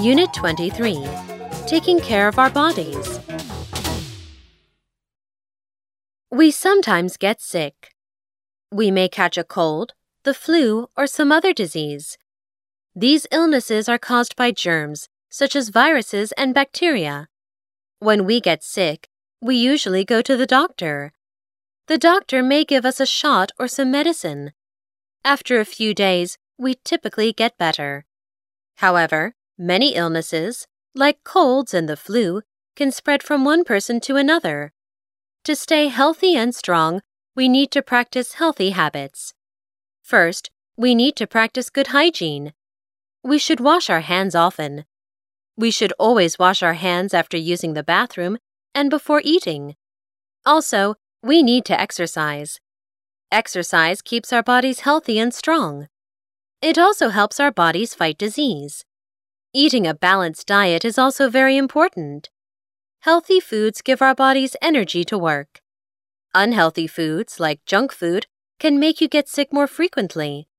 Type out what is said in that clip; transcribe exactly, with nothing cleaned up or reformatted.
Unit twenty-three, Taking Care of Our Bodies. We sometimes get sick. We may catch a cold, the flu, or some other disease. These illnesses are caused by germs, such as viruses and bacteria. When we get sick, we usually go to the doctor. The doctor may give us a shot or some medicine. After a few days, we typically get better. However, many illnesses, like colds and the flu, can spread from one person to another. To stay healthy and strong, we need to practice healthy habits. First, we need to practice good hygiene. We should wash our hands often. We should always wash our hands after using the bathroom and before eating. Also, we need to exercise. Exercise keeps our bodies healthy and strong. It also helps our bodies fight disease. Eating a balanced diet is also very important. Healthy foods give our bodies energy to work. Unhealthy foods, like junk food, can make you get sick more frequently.